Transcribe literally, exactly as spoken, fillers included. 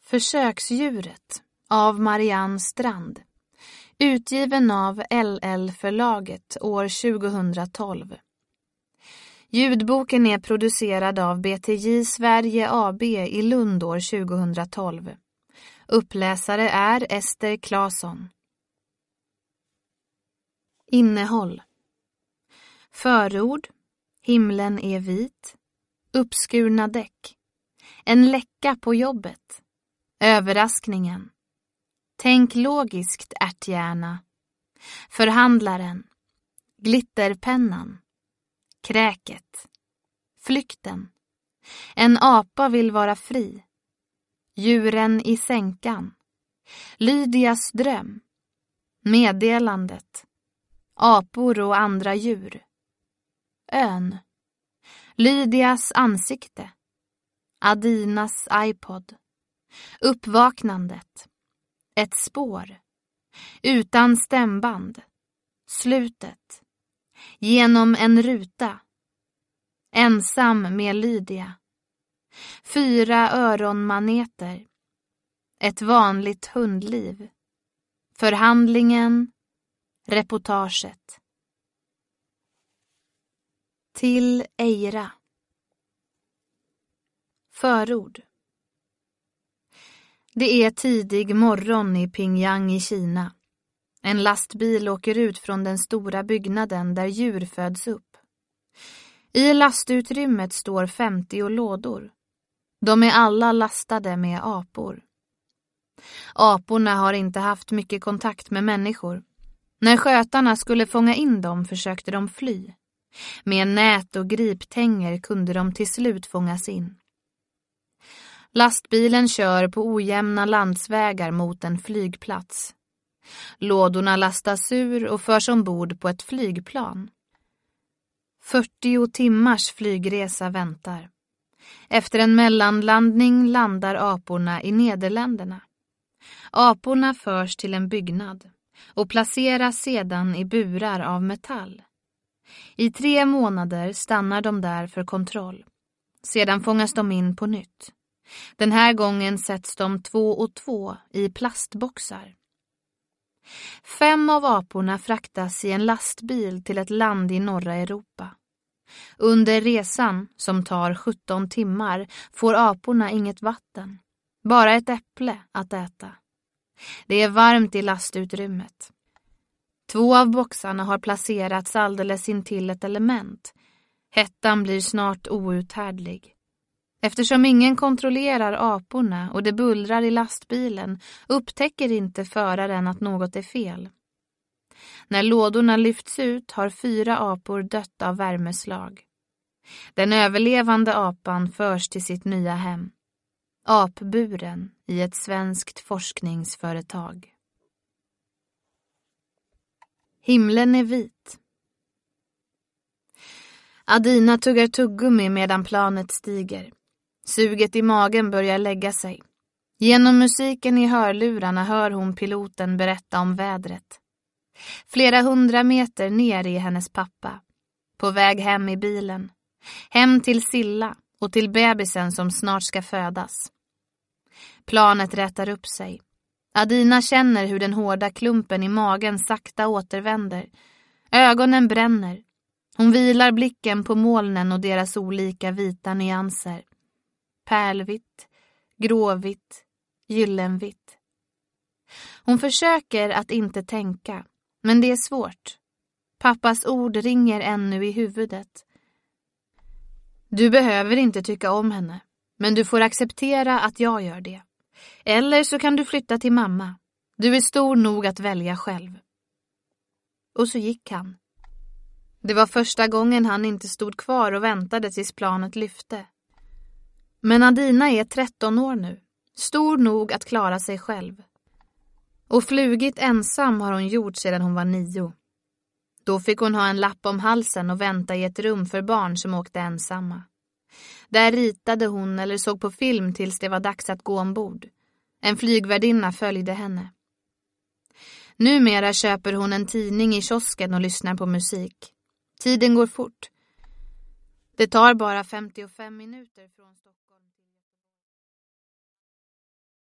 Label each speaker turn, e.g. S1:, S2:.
S1: Försöksdjuret av Marianne Strand. Utgiven av L L-förlaget år tjugohundratolv. Ljudboken är producerad av B T J Sverige A B i Lund år tjugohundratolv. Uppläsare är Ester Claesson. Innehåll. Förord. Himlen är vit. Uppskurna däck. En läcka på jobbet. Överraskningen. Tänk logiskt, ärthjärna. Förhandlaren. Glitterpennan. Kräket. Flykten. En apa vill vara fri. Djuren i sänkan. Lydias dröm. Meddelandet. Apor och andra djur. Ön. Lydias ansikte. Adinas iPod. Uppvaknandet. Ett spår. Utan stämband. Slutet. Genom en ruta. Ensam med Lydia. Fyra öronmaneter. Ett vanligt hundliv. Förhandlingen. Reportaget. Till Eira. Förord. Det är tidig morgon i Pingyang i Kina. En lastbil åker ut från den stora byggnaden där djur föds upp. I lastutrymmet står femtio lådor. De är alla lastade med apor. Aporna har inte haft mycket kontakt med människor. När skötarna skulle fånga in dem försökte de fly. Med nät och griptänger kunde de till slut fångas in. Lastbilen kör på ojämna landsvägar mot en flygplats. Lådorna lastas ur och förs ombord på ett flygplan. fyrtio timmars flygresa väntar. Efter en mellanlandning landar aporna i Nederländerna. Aporna förs till en byggnad och placeras sedan i burar av metall. I tre månader stannar de där för kontroll. Sedan fångas de in på nytt. Den här gången sätts de två och två i plastboxar. Fem av aporna fraktas i en lastbil till ett land i norra Europa. Under resan, som tar sjutton timmar, får aporna inget vatten. Bara ett äpple att äta. Det är varmt i lastutrymmet. Två av boxarna har placerats alldeles intill ett element. Hettan blir snart outhärdlig. Eftersom ingen kontrollerar aporna och det bullrar i lastbilen upptäcker inte föraren att något är fel. När lådorna lyfts ut har fyra apor dött av värmeslag. Den överlevande apan förs till sitt nya hem. Apburen i ett svenskt forskningsföretag. Himlen är vit. Adina tuggar tuggummi medan planet stiger. Suget i magen börjar lägga sig. Genom musiken i hörlurarna hör hon piloten berätta om vädret. Flera hundra meter ner är hennes pappa. På väg hem i bilen. Hem till Silla och till bebisen som snart ska födas. Planet rätar upp sig. Adina känner hur den hårda klumpen i magen sakta återvänder. Ögonen bränner. Hon vilar blicken på molnen och deras olika vita nyanser. Pärlvitt, gråvitt, gyllenvitt. Hon försöker att inte tänka, men det är svårt. Pappas ord ringer ännu i huvudet. Du behöver inte tycka om henne, men du får acceptera att jag gör det. Eller så kan du flytta till mamma. Du är stor nog att välja själv. Och så gick han. Det var första gången han inte stod kvar och väntade tills planet lyfte. Men Adina är tretton år nu, stor nog att klara sig själv. Och flugit ensam har hon gjort sedan hon var nio. Då fick hon ha en lapp om halsen och vänta i ett rum för barn som åkte ensamma. Där ritade hon eller såg på film tills det var dags att gå ombord. En flygvärdinna följde henne. Numera köper hon en tidning i kiosken och lyssnar på musik. Tiden går fort. Det tar bara femtiofem minuter från Stockholm.